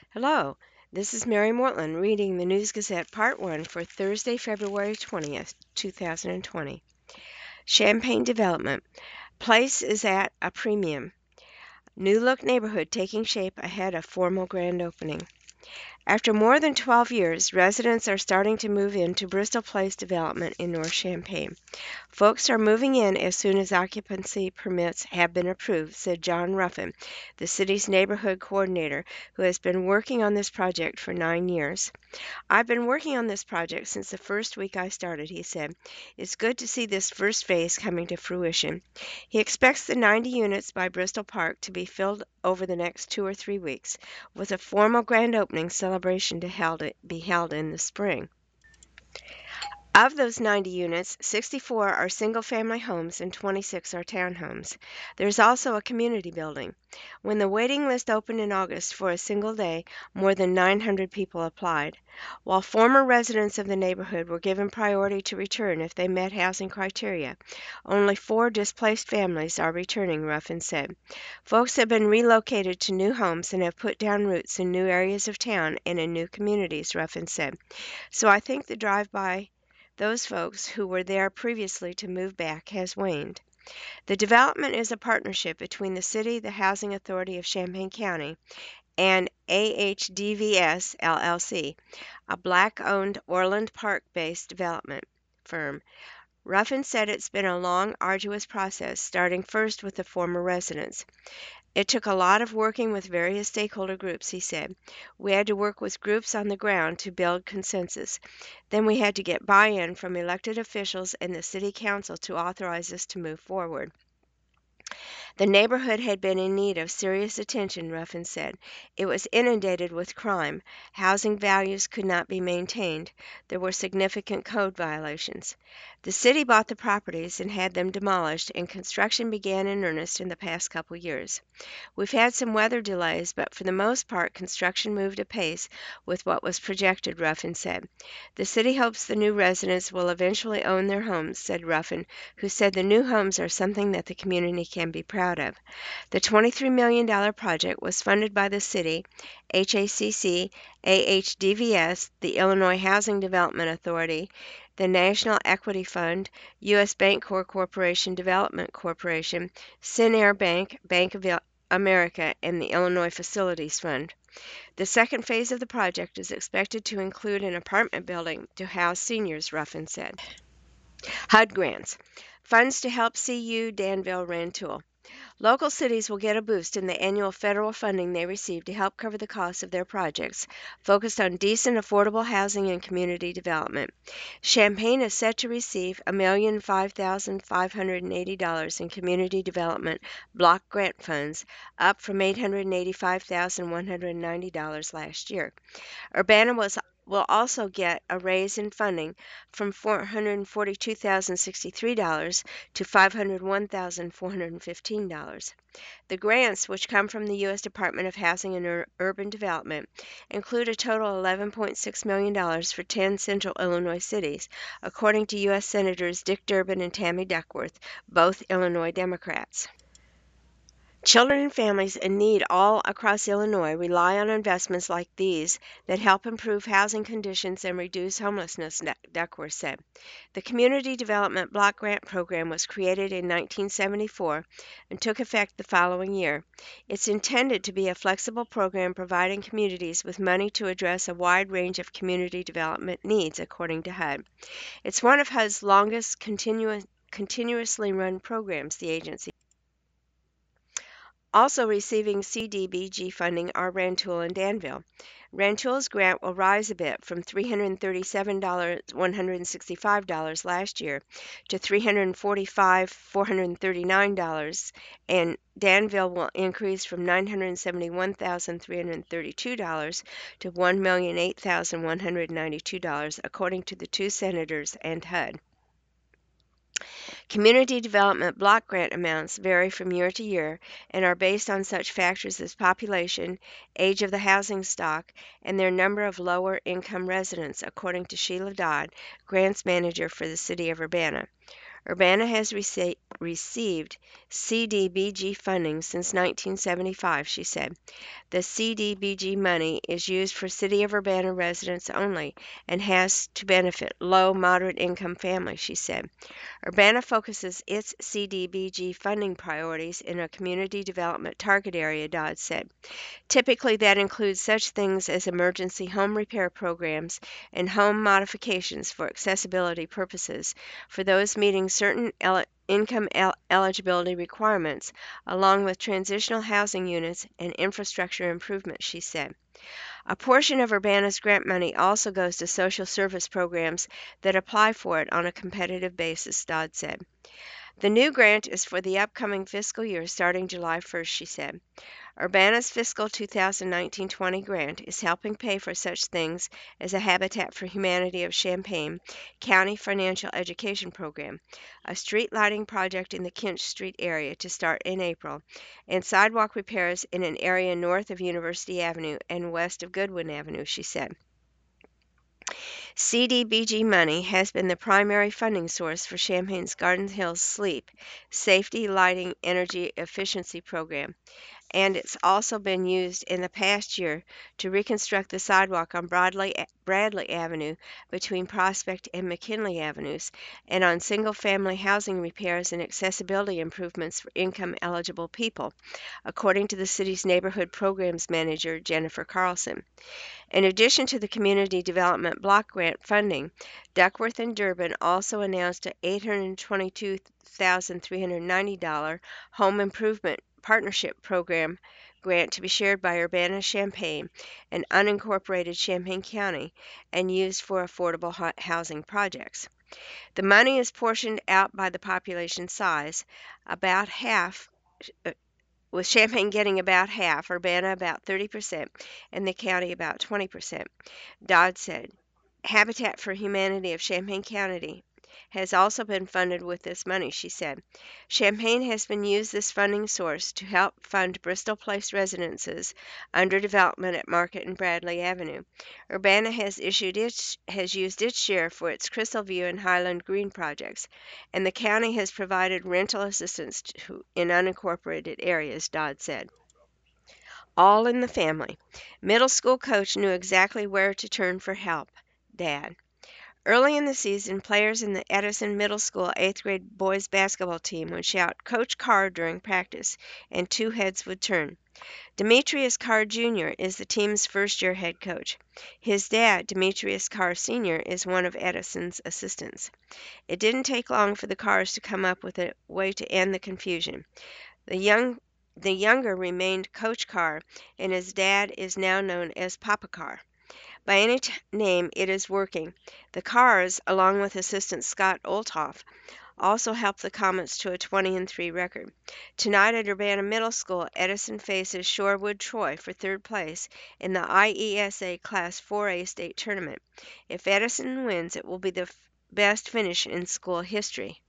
Hello, this is Mary Mortland reading the News Gazette Part 1 for Thursday, February 20th, 2020. Champaign Development. Place is at a premium. New look neighborhood taking shape ahead of formal grand opening. After more than 12 years, residents are starting to move into Bristol Place development in North Champaign. Folks are moving in as soon as occupancy permits have been approved, said John Ruffin, the city's neighborhood coordinator, who has been working on this project for 9 years. I've been working on this project since the first week I started, he said. It's good to see this first phase coming to fruition. He expects the 90 units by Bristol Park to be filled over the next 2 or 3 weeks, with a formal grand opening celebration to be held in the spring. Of those 90 units, 64 are single-family homes and 26 are townhomes. There's also a community building. When the waiting list opened in August for a single day, more than 900 people applied. While former residents of the neighborhood were given priority to return if they met housing criteria, only 4 displaced families are returning, Ruffin said. Folks have been relocated to new homes and have put down roots in new areas of town and in new communities, Ruffin said. So I think the drive by those folks who were there previously to move back has waned. The development is a partnership between the city, the Housing Authority of Champaign County, and AHDVS LLC, a black-owned Orland Park-based development firm. Ruffin said it's been a long, arduous process, starting first with the former residents. It took a lot of working with various stakeholder groups, he said. We had to work with groups on the ground to build consensus. Then we had to get buy-in from elected officials and the city council to authorize us to move forward. The neighborhood had been in need of serious attention, Ruffin said. It was inundated with crime. Housing values could not be maintained. There were significant code violations. The city bought the properties and had them demolished, and construction began in earnest in the past couple years. We've had some weather delays, but for the most part, construction moved apace with what was projected, Ruffin said. The city hopes the new residents will eventually own their homes, said Ruffin, who said the new homes are something that the community can be proud of. The $23 million project was funded by the city, HACC, AHDVS, the Illinois Housing Development Authority, the National Equity Fund, U.S. Bancorp Corporation Development Corporation, Sinair Bank, Bank of America, and the Illinois Facilities Fund. The second phase of the project is expected to include an apartment building to house seniors, Ruffin said. HUD grants. Funds to help CU Danville Rantoul. Local cities will get a boost in the annual federal funding they receive to help cover the costs of their projects, focused on decent, affordable housing and community development. Champaign is set to receive $1,005,580 in community development block grant funds, up from $885,190 last year. Urbana will also get a raise in funding from $442,063 to $501,415. The grants, which come from the U.S. Department of Housing and Urban Development, include a total of $11.6 million for 10 central Illinois cities, according to U.S. Senators Dick Durbin and Tammy Duckworth, both Illinois Democrats. Children and families in need all across Illinois rely on investments like these that help improve housing conditions and reduce homelessness, Duckworth said. The Community Development Block Grant Program was created in 1974 and took effect the following year. It's intended to be a flexible program providing communities with money to address a wide range of community development needs, according to HUD. It's one of HUD's longest continuously run programs, the agency. Also receiving CDBG funding are Rantoul and Danville. Rantoul's grant will rise a bit from $337,165 last year to $345,439, and Danville will increase from $971,332 to $1,008,192, according to the two senators and HUD. Community development block grant amounts vary from year to year and are based on such factors as population, age of the housing stock, and their number of lower income residents, according to Sheila Dodd, grants manager for the city of Urbana. Urbana has received CDBG funding since 1975, she said. The CDBG money is used for City of Urbana residents only and has to benefit low moderate income families, she said. Urbana focuses its CDBG funding priorities in a community development target area, Dodd said. Typically, that includes such things as emergency home repair programs and home modifications for accessibility purposes for those meeting certain income eligibility requirements, along with transitional housing units and infrastructure improvements, she said. A portion of Urbana's grant money also goes to social service programs that apply for it on a competitive basis, Dodd said. The new grant is for the upcoming fiscal year starting July 1st, she said. Urbana's fiscal 2019-20 grant is helping pay for such things as a Habitat for Humanity of Champaign County financial education program, a street lighting project in the Kinch Street area to start in April, and sidewalk repairs in an area north of University Avenue and west of Goodwin Avenue, she said. CDBG money has been the primary funding source for Champaign's Garden Hills SLEEP, Safety Lighting Energy Efficiency Program, and it's also been used in the past year to reconstruct the sidewalk on Bradley Avenue between Prospect and McKinley Avenues, and on single-family housing repairs and accessibility improvements for income-eligible people, according to the city's neighborhood programs manager, Jennifer Carlson. In addition to the Community Development Block Grant funding, Duckworth and Durbin also announced a $822,390 Home Improvement Partnership Program grant to be shared by Urbana-Champaign and unincorporated Champaign County and used for affordable housing projects. The money is portioned out by the population size, about half with Champaign getting about half, Urbana about 30%, and the county about 20%. Dodd said, Habitat for Humanity of Champaign County has also been funded with this money, she said. Champaign has been used this funding source to help fund Bristol Place residences under development at Market and Bradley Avenue. Urbana has used its share for its Crystal View and Highland Green projects, and the county has provided rental assistance in unincorporated areas, Dodd said. All in the family. Middle school coach knew exactly where to turn for help. Dad. Early in the season, players in the Edison Middle School 8th grade boys basketball team would shout Coach Carr during practice, and two heads would turn. Demetrius Carr Jr. is the team's first-year head coach. His dad, Demetrius Carr Sr., is one of Edison's assistants. It didn't take long for the Carrs to come up with a way to end the confusion. The younger remained Coach Carr, and his dad is now known as Papa Carr. By any name, it is working. The Carrs, along with assistant Scott Olthoff, also helped the Comets to a 20-3 record. Tonight at Urbana Middle School, Edison faces Shorewood Troy for third place in the IESA Class 4A state tournament. If Edison wins, it will be the best finish in school history.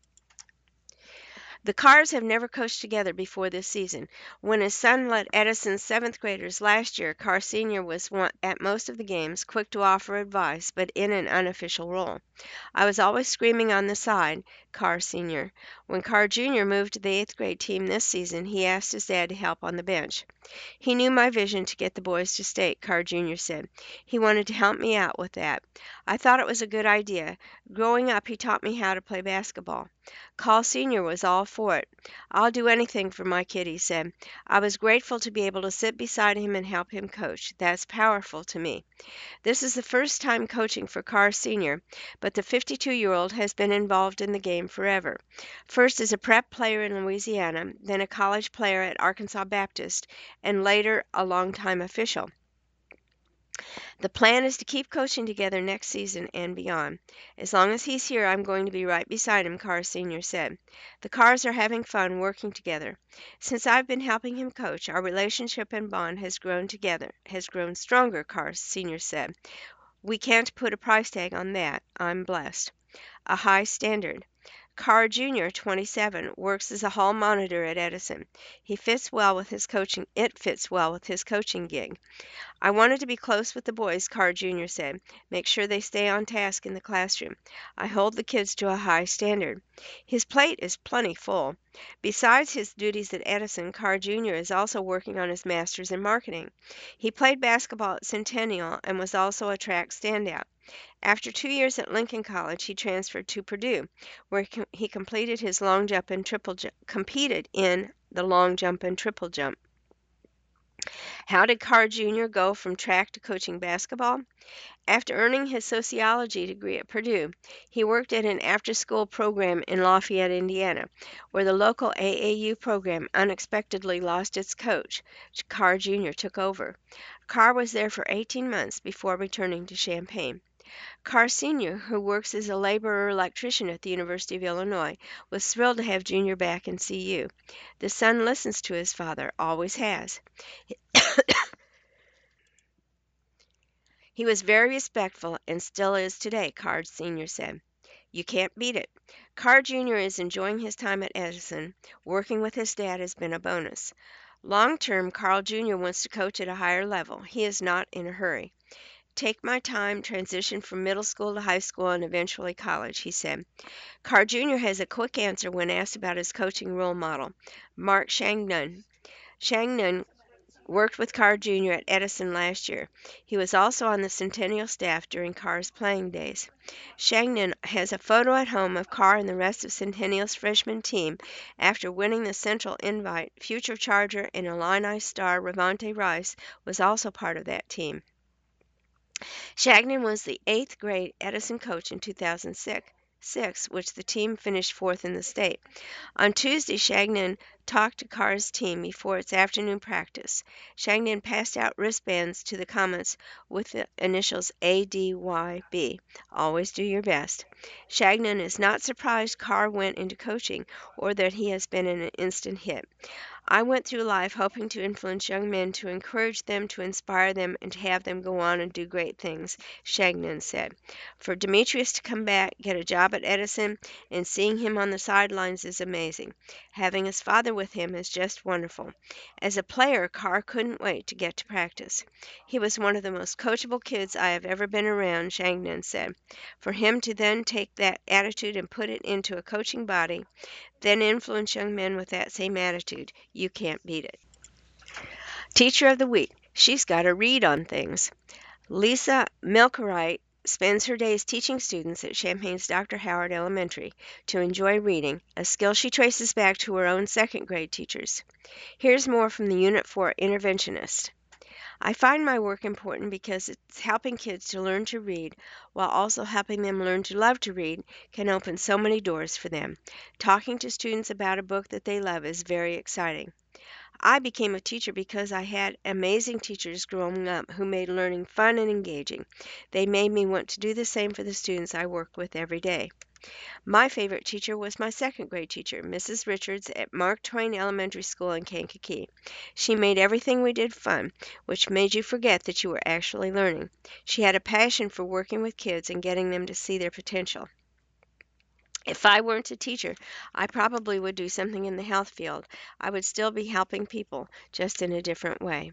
The Carrs have never coached together before this season. When his son led Edison's seventh graders last year, Carr Sr. was at most of the games, quick to offer advice, but in an unofficial role. I was always screaming on the side, Carr Sr. When Carr Jr. moved to the 8th grade team this season, he asked his dad to help on the bench. He knew my vision to get the boys to state, Carr Jr. said. He wanted to help me out with that. I thought it was a good idea. Growing up, he taught me how to play basketball. Carr Sr. was all for it. I'll do anything for my kid, he said. I was grateful to be able to sit beside him and help him coach. That's powerful to me. This is the first time coaching for Carr Sr., but the 52-year-old has been involved in the game forever. First as a prep player in Louisiana, then a college player at Arkansas Baptist, and later a longtime official. The plan is to keep coaching together next season and beyond. As long as he's here, I'm going to be right beside him, Carr Sr. said. The Carrs are having fun working together. Since I've been helping him coach, our relationship and bond has grown stronger, Carr Sr. said. We can't put a price tag on that. I'm blessed. A high standard. Carr Jr., 27, works as a hall monitor at Edison. It fits well with his coaching gig. I wanted to be close with the boys, Carr Jr. said. Make sure they stay on task in the classroom. I hold the kids to a high standard. His plate is plenty full. Besides his duties at Edison, Carr Jr. is also working on his master's in marketing. He played basketball at Centennial and was also a track standout. After 2 years at Lincoln College, he transferred to Purdue, where he completed his long jump and triple jump, competed in the long jump and triple jump. How did Carr Jr. go from track to coaching basketball? After earning his sociology degree at Purdue, he worked at an after-school program in Lafayette, Indiana, where the local AAU program unexpectedly lost its coach. Carr Jr. took over. Carr was there for 18 months before returning to Champaign. Carr Sr., who works as a laborer electrician at the University of Illinois, was thrilled to have Jr. back in CU. The son listens to his father, always has. He was very respectful and still is today, Carr Sr. said. You can't beat it. Carr Jr. is enjoying his time at Edison. Working with his dad has been a bonus. Long term, Carl Jr. wants to coach at a higher level. He is not in a hurry. Take my time, transition from middle school to high school and eventually college, he said. Carr Jr. has a quick answer when asked about his coaching role model, Mark Shangnon. Shangnon worked with Carr Jr. at Edison last year. He was also on the Centennial staff during Carr's playing days. Shangnon has a photo at home of Carr and the rest of Centennial's freshman team after winning the Central Invite. Future Charger and Illini star Ravonte Rice was also part of that team. Shagnon was the 8th grade Edison coach in 2006, which the team finished 4th in the state. On Tuesday, Shagnon talked to Carr's team before its afternoon practice. Shagnon passed out wristbands to the comments with the initials ADYB. Always do your best. Shagnon is not surprised Carr went into coaching or that he has been an instant hit. I went through life hoping to influence young men, to encourage them, to inspire them, and to have them go on and do great things, Shagnon said. For Demetrius to come back, get a job at Edison, and seeing him on the sidelines is amazing. Having his father with him is just wonderful. As a player, Carr couldn't wait to get to practice. He was one of the most coachable kids I have ever been around, Shagnon said. For him to then take that attitude and put it into a coaching body, then influence young men with that same attitude, you can't beat it. Teacher of the Week. She's got a read on things. Lisa Milkerite spends her days teaching students at Champaign's Dr. Howard Elementary to enjoy reading, a skill she traces back to her own second grade teachers. Here's more from the Unit 4 interventionist. I find my work important because it's helping kids to learn to read while also helping them learn to love to read can open so many doors for them. Talking to students about a book that they love is very exciting. I became a teacher because I had amazing teachers growing up who made learning fun and engaging. They made me want to do the same for the students I work with every day. My favorite teacher was my second grade teacher, Mrs. Richards at Mark Twain Elementary School in Kankakee. She made everything we did fun, which made you forget that you were actually learning. She had a passion for working with kids and getting them to see their potential. If I weren't a teacher, I probably would do something in the health field. I would still be helping people, just in a different way.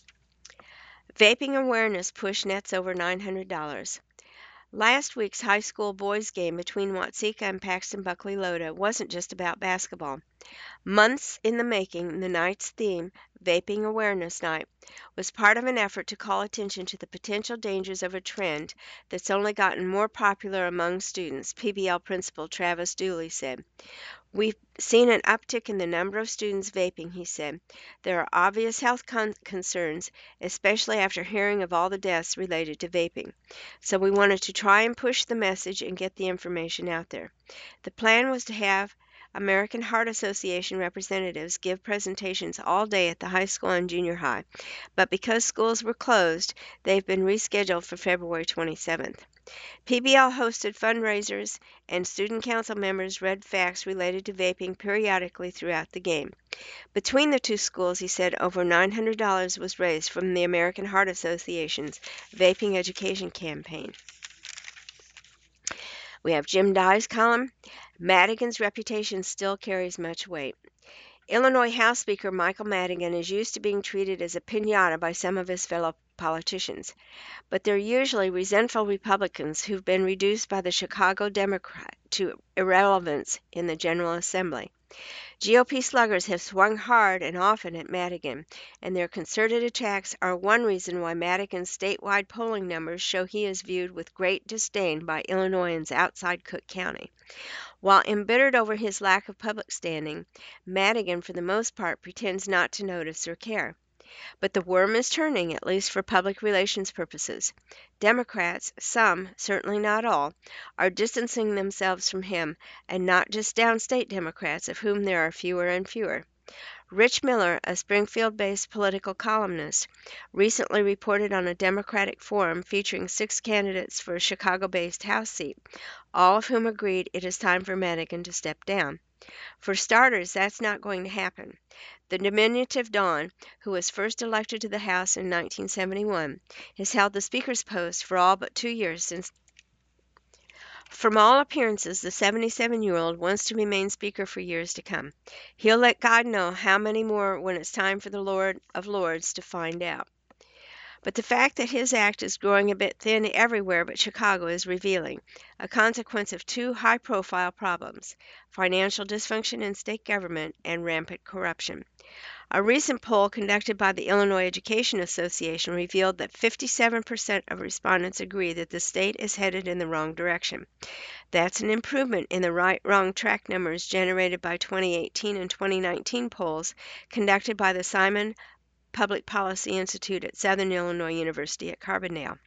Vaping awareness push nets over $900. Last week's high school boys game between Watseka and Paxton Buckley Loda wasn't just about basketball. Months in the making, the night's theme, Vaping Awareness Night, was part of an effort to call attention to the potential dangers of a trend that's only gotten more popular among students, PBL principal Travis Dooley said. We've seen an uptick in the number of students vaping, he said. There are obvious health concerns, especially after hearing of all the deaths related to vaping. So we wanted to try and push the message and get the information out there. The plan was to have American Heart Association representatives give presentations all day at the high school and junior high, but because schools were closed, they've been rescheduled for February 27th. PBL hosted fundraisers, and student council members read facts related to vaping periodically throughout the game. Between the two schools, he said, over $900 was raised from the American Heart Association's vaping education campaign. We have Jim Dye's column, Madigan's reputation still carries much weight. Illinois House Speaker Michael Madigan is used to being treated as a piñata by some of his fellow politicians, but they're usually resentful Republicans who've been reduced by the Chicago Democrat to irrelevance in the General Assembly. GOP sluggers have swung hard and often at Madigan, and their concerted attacks are one reason why Madigan's statewide polling numbers show he is viewed with great disdain by Illinoisans outside Cook County. While embittered over his lack of public standing, Madigan for the most part pretends not to notice or care. But the worm is turning, at least for public relations purposes. Democrats, some, certainly not all, are distancing themselves from him, and not just downstate Democrats, of whom there are fewer and fewer. Rich Miller, a Springfield-based political columnist, recently reported on a Democratic forum featuring 6 candidates for a Chicago-based House seat, all of whom agreed it is time for Madigan to step down. For starters, that's not going to happen. The diminutive Don, who was first elected to the House in 1971, has held the Speaker's post for all but 2 years since. From all appearances, the 77-year-old wants to remain Speaker for years to come. He'll let God know how many more when it's time for the Lord of Lords to find out. But the fact that his act is growing a bit thin everywhere but Chicago is revealing, a consequence of 2 high-profile problems: financial dysfunction in state government and rampant corruption. A recent poll conducted by the Illinois Education Association revealed that 57% of respondents agree that the state is headed in the wrong direction. That's an improvement in the right-wrong track numbers generated by 2018 and 2019 polls conducted by the Simon Public Policy Institute at Southern Illinois University at Carbondale.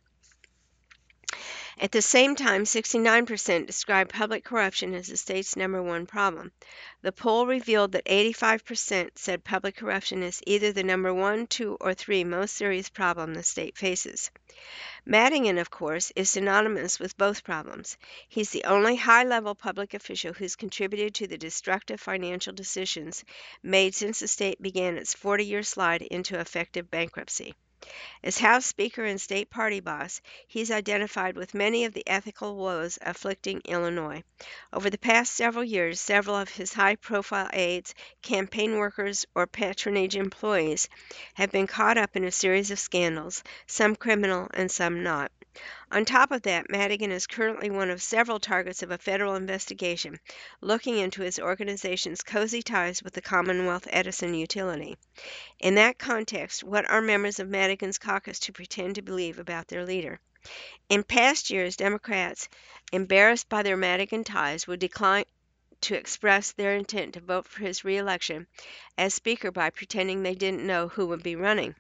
At the same time, 69% described public corruption as the state's #1 problem. The poll revealed that 85% said public corruption is either the #1, 2, or 3 most serious problem the state faces. Madigan, of course, is synonymous with both problems. He's the only high-level public official who's contributed to the destructive financial decisions made since the state began its 40-year slide into effective bankruptcy. As House Speaker and state party boss, he's identified with many of the ethical woes afflicting Illinois. Over the past several years, several of his high-profile aides, campaign workers, or patronage employees have been caught up in a series of scandals, some criminal and some not. On top of that, Madigan is currently one of several targets of a federal investigation looking into his organization's cozy ties with the Commonwealth Edison utility. In that context, what are members of Madigan's caucus to pretend to believe about their leader? In past years, Democrats, embarrassed by their Madigan ties, would decline to express their intent to vote for his re-election as Speaker by pretending they didn't know who would be running.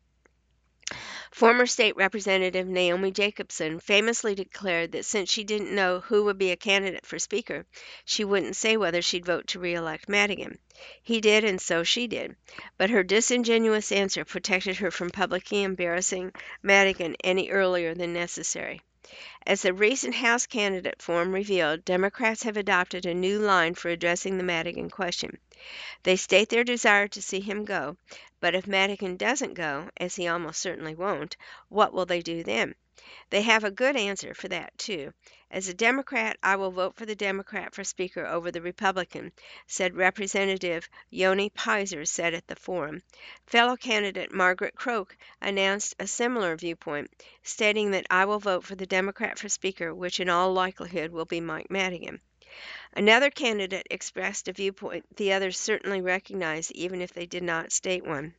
Former State Representative Naomi Jacobson famously declared that since she didn't know who would be a candidate for Speaker, she wouldn't say whether she'd vote to re-elect Madigan. He did, and so she did. But her disingenuous answer protected her from publicly embarrassing Madigan any earlier than necessary. As the recent House candidate forum revealed, Democrats have adopted a new line for addressing the Madigan question. They state their desire to see him go, but if Madigan doesn't go, as he almost certainly won't, what will they do then? They have a good answer for that, too. As a Democrat, I will vote for the Democrat for Speaker over the Republican, said Representative Yoni Pizer said at the forum. Fellow candidate Margaret Croke announced a similar viewpoint, stating that I will vote for the Democrat for Speaker, which in all likelihood will be Mike Madigan. Another candidate expressed a viewpoint the others certainly recognized, even if they did not state one.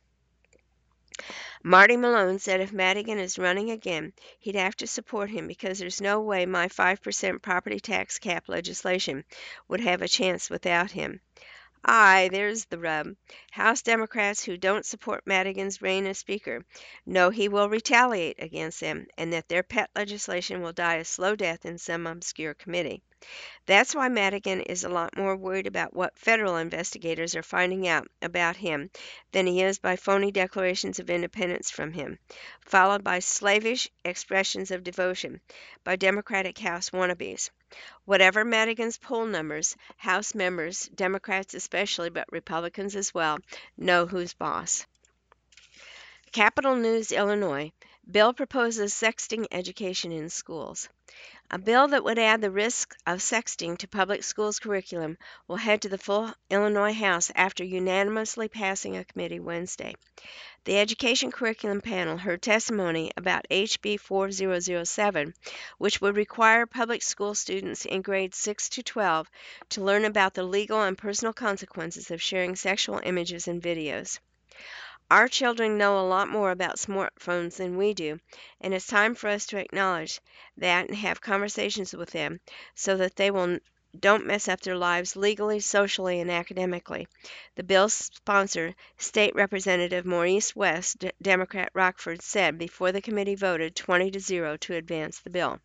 Marty Malone said if Madigan is running again, he'd have to support him because there's no way my 5% property tax cap legislation would have a chance without him. Aye, there's the rub. House Democrats who don't support Madigan's reign as Speaker know he will retaliate against them and that their pet legislation will die a slow death in some obscure committee. That's why Madigan is a lot more worried about what federal investigators are finding out about him than he is by phony declarations of independence from him, followed by slavish expressions of devotion by Democratic House wannabes. Whatever Madigan's poll numbers, House members, Democrats especially, but Republicans as well, know who's boss. Capital News, Illinois. Bill proposes sexting education in schools. A bill that would add the risk of sexting to public schools curriculum will head to the full Illinois House after unanimously passing a committee Wednesday. The Education Curriculum Panel heard testimony about HB 4007, which would require public school students in grades 6 to 12 to learn about the legal and personal consequences of sharing sexual images and videos. Our children know a lot more about smartphones than we do, and it's time for us to acknowledge that and have conversations with them so that they don't mess up their lives legally, socially, and academically. The bill's sponsor, State Representative Maurice West, Democrat Rockford, said before the committee voted 20-0 to advance the bill.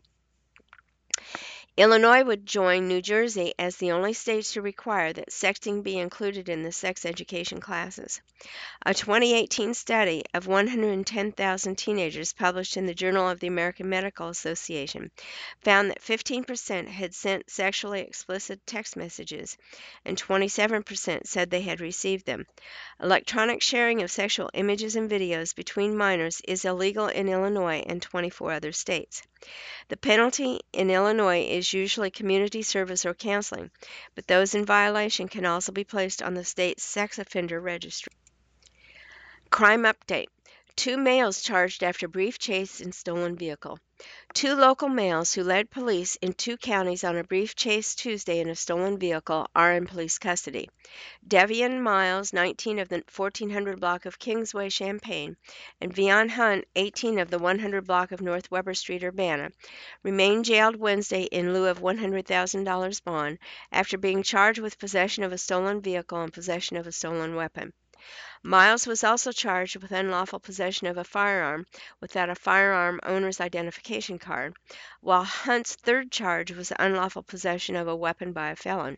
Illinois would join New Jersey as the only states to require that sexting be included in the sex education classes. A 2018 study of 110,000 teenagers published in the Journal of the American Medical Association found that 15% had sent sexually explicit text messages and 27% said they had received them. Electronic sharing of sexual images and videos between minors is illegal in Illinois and 24 other states. The penalty in Illinois is usually community service or counseling, but those in violation can also be placed on the state's sex offender registry. Crime update. 2 males charged after brief chase in stolen vehicle. 2 local males who led police in 2 counties on a brief chase Tuesday in a stolen vehicle are in police custody. Devian Miles, 19 of the 1400 block of Kingsway, Champaign, and Vion Hunt, 18 of the 100 block of North Weber Street, Urbana, remained jailed Wednesday in lieu of $100,000 bond after being charged with possession of a stolen vehicle and possession of a stolen weapon. Miles was also charged with unlawful possession of a firearm without a firearm owner's identification card, while Hunt's third charge was unlawful possession of a weapon by a felon.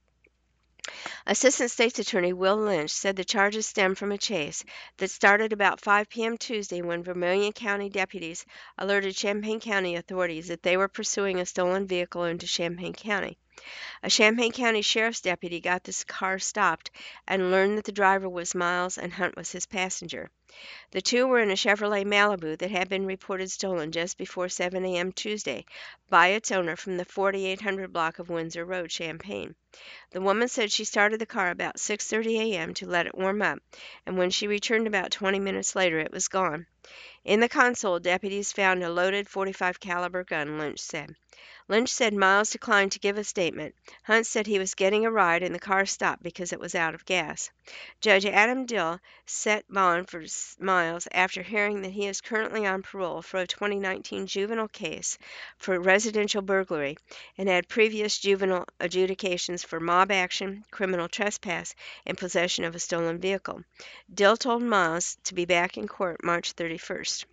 Assistant State's Attorney Will Lynch said the charges stem from a chase that started about 5 p.m. Tuesday when Vermilion County deputies alerted Champaign County authorities that they were pursuing a stolen vehicle into Champaign County. A Champaign County Sheriff's deputy got this car stopped and learned that the driver was Miles and Hunt was his passenger. The two were in a Chevrolet Malibu that had been reported stolen just before 7 a.m. Tuesday by its owner from the 4800 block of Windsor Road, Champaign. The woman said she started the car about 6:30 a.m. to let it warm up, and when she returned about 20 minutes later it was gone. In the console, deputies found a loaded .45 caliber gun, Lynch said. Lynch said Miles declined to give a statement. Hunt said he was getting a ride and the car stopped because it was out of gas. Judge Adam Dill set bond for Miles after hearing that he is currently on parole for a 2019 juvenile case for residential burglary and had previous juvenile adjudications for mob action, criminal trespass, and possession of a stolen vehicle. Dill told Miles to be back in court March 31st.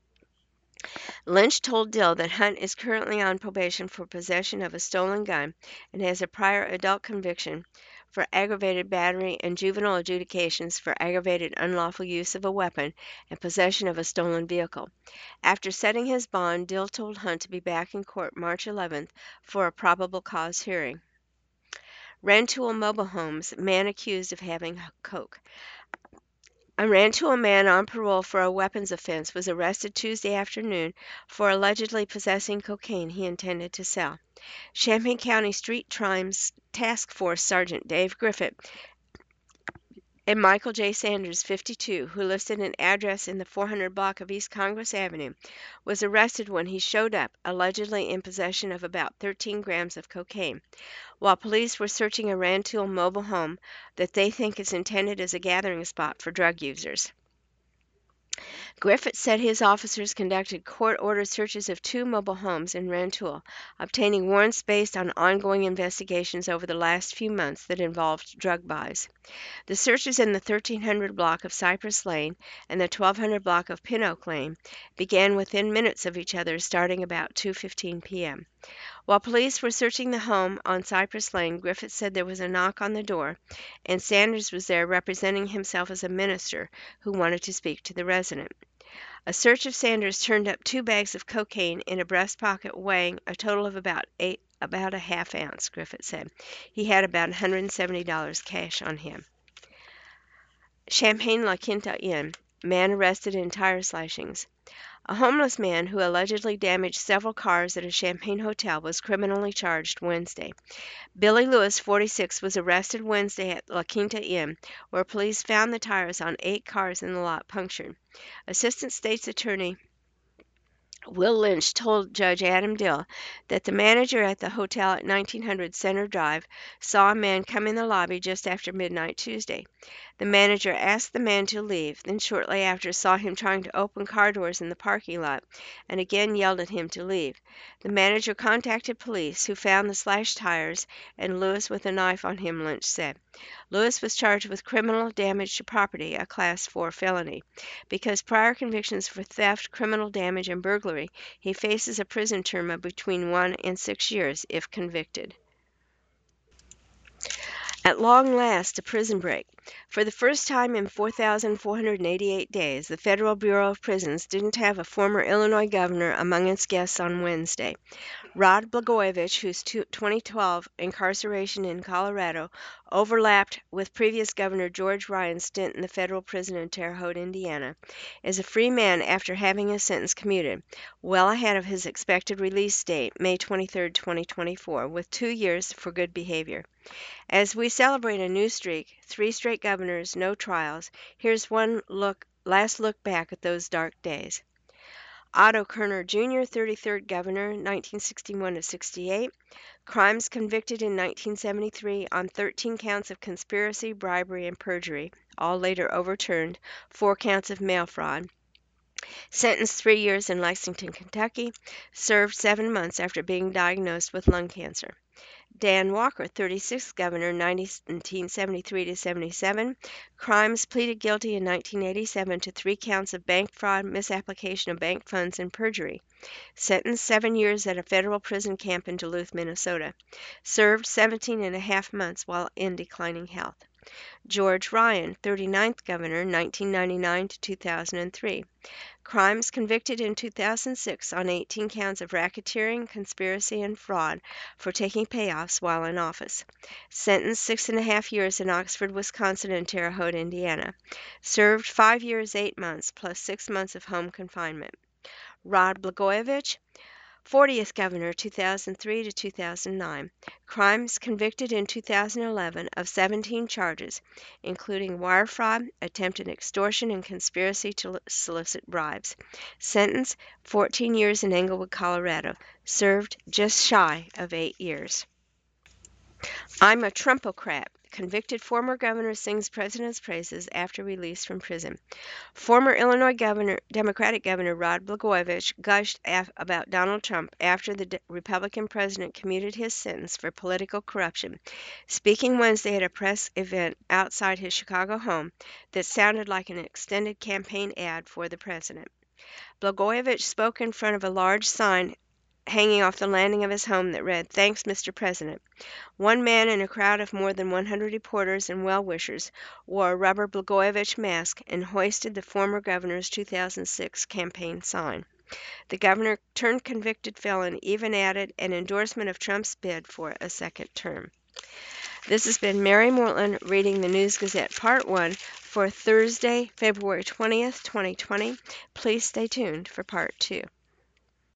Lynch told Dill that Hunt is currently on probation for possession of a stolen gun and has a prior adult conviction for aggravated battery and juvenile adjudications for aggravated unlawful use of a weapon and possession of a stolen vehicle. After setting his bond, Dill told Hunt to be back in court March 11th for a probable cause hearing. Rantoul Mobile Homes, man accused of having coke. A Rantoul man on parole for a weapons offense was arrested Tuesday afternoon for allegedly possessing cocaine he intended to sell. Champaign County Street Crimes Task Force Sergeant Dave Griffith and Michael J. Sanders, 52, who lives at an address in the 400 block of East Congress Avenue, was arrested when he showed up, allegedly in possession of about 13 grams of cocaine, while police were searching a Rantoul mobile home that they think is intended as a gathering spot for drug users. Griffith said his officers conducted court-ordered searches of 2 mobile homes in Rantoul, obtaining warrants based on ongoing investigations over the last few months that involved drug buys. The searches in the 1300 block of Cypress Lane and the 1200 block of Pin Oak Lane began within minutes of each other starting about 2:15 p.m. While police were searching the home on Cypress Lane, Griffith said there was a knock on the door, and Sanders was there representing himself as a minister who wanted to speak to the resident. A search of Sanders turned up 2 bags of cocaine in a breast pocket weighing a total of about a half ounce, Griffith said. He had about $170 cash on him. Champaign La Quinta Inn, man arrested in tire slashings. A homeless man who allegedly damaged several cars at a Champaign hotel was criminally charged Wednesday. Billy Lewis, 46, was arrested Wednesday at La Quinta Inn, where police found the tires on 8 cars in the lot punctured. Assistant State's Attorney Will Lynch told Judge Adam Dill that the manager at the hotel at 1900 Center Drive saw a man come in the lobby just after midnight Tuesday. The manager asked the man to leave, then shortly after saw him trying to open car doors in the parking lot and again yelled at him to leave. The manager contacted police, who found the slashed tires and Lewis with a knife on him, Lynch said. Lewis was charged with criminal damage to property, a Class 4 felony. Because prior convictions for theft, criminal damage, and burglary, he faces a prison term of between 1 and 6 years if convicted. At long last, a prison break. For the first time in 4,488 days, the Federal Bureau of Prisons didn't have a former Illinois governor among its guests on Wednesday. Rod Blagojevich, whose 2012 incarceration in Colorado overlapped with previous Governor George Ryan's stint in the federal prison in Terre Haute, Indiana, is a free man after having his sentence commuted, well ahead of his expected release date, May 23, 2024, with 2 years for good behavior. As we celebrate a new streak, 3 straight governors, no trials, here's one last look back at those dark days. Otto Kerner Jr., 33rd governor, 1961 to 68. Crimes convicted in 1973 on 13 counts of conspiracy, bribery, and perjury, all later overturned, 4 counts of mail fraud. Sentenced 3 years in Lexington, Kentucky. Served 7 months after being diagnosed with lung cancer. Dan Walker, 36th governor, 1973 to 77. Crimes, pleaded guilty in 1987 to 3 counts of bank fraud, misapplication of bank funds, and perjury. Sentenced 7 years at a federal prison camp in Duluth, Minnesota. Served 17 and a half months while in declining health. George Ryan, 39th governor, 1999 to 2003. Crimes, convicted in 2006 on 18 counts of racketeering, conspiracy, and fraud for taking payoffs while in office. Sentenced 6.5 years in Oxford, Wisconsin, and Terre Haute, Indiana. Served 5 years, 8 months, plus 6 months of home confinement. Rod Blagojevich, 40th governor, 2003 to 2009. Crimes, convicted in 2011 of 17 charges, including wire fraud, attempted extortion, and conspiracy to solicit bribes. Sentence, 14 years in Englewood, Colorado. Served just shy of 8 years. I'm a Trumpocrat. Convicted former governor sings president's praises after release from prison. Former Illinois Democratic Governor Rod Blagojevich gushed about Donald Trump after the Republican president commuted his sentence for political corruption, speaking Wednesday at a press event outside his Chicago home that sounded like an extended campaign ad for the president. Blagojevich spoke in front of a large sign hanging off the landing of his home that read, "Thanks, Mr. President." One man in a crowd of more than 100 reporters and well-wishers wore a rubber Blagojevich mask and hoisted the former governor's 2006 campaign sign. The governor turned convicted felon even added an endorsement of Trump's bid for a second term. This has been Mary Mortland reading the News Gazette Part 1 for Thursday, February 20th, 2020. Please stay tuned for Part 2.